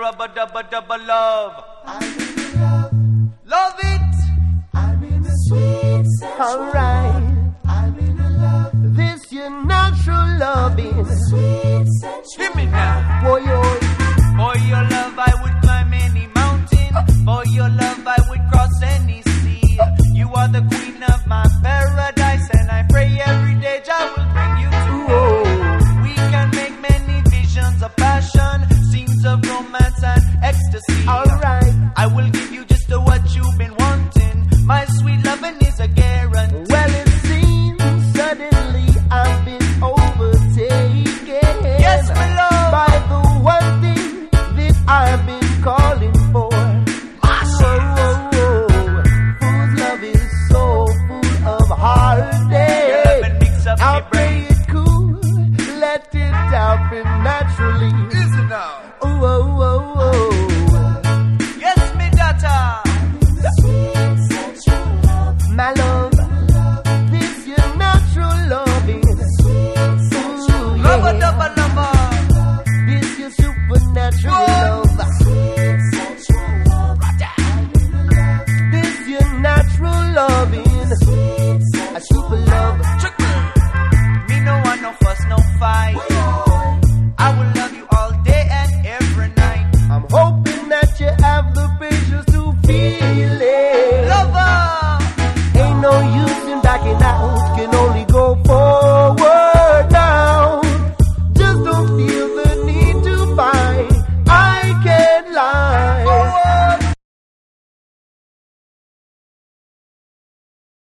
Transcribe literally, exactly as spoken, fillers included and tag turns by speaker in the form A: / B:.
A: rubber dubber double love.
B: I'm in love.
A: Love it.
B: I'm in a sweet sensual
C: Alright.
B: love. I'm in a love.
C: This your natural loving.
B: Sweet sensual.
A: Hear me now.
C: Boy, oh,
A: For your love I would climb any mountain. For your love I would cross any sea. You are the queen of my paradise, and I pray every day Jah will bring you to me. We can make many visions of passion, scenes of romance and ecstasy.
C: alright.
A: I will give you just what you've been wanting. My sweet loving is a guarantee.
C: Well, it seems suddenly I've been overtaken.
A: Yes, my love.
C: By the one thing that I've been calling for. Oh, oh, oh. Whose love is so full of
A: Your
C: heartache.
A: loving mix up
C: I'll
A: me
C: play
A: brain.
C: it cool, let it happen naturally.
A: Easy now.
C: Oh, oh, oh, oh.
A: Yes, me daughter.
B: Sweet sensual love.
C: My love, this your natural loving.
B: Sweet sensual
C: Ooh,
A: Rubber
C: yeah.
A: double lover.
C: This your supernatural
A: Whoa.
C: love.
B: Sweet sensual love. I'm in a love.
C: This your natural loving.
B: Sweet
C: A
B: sensual
C: super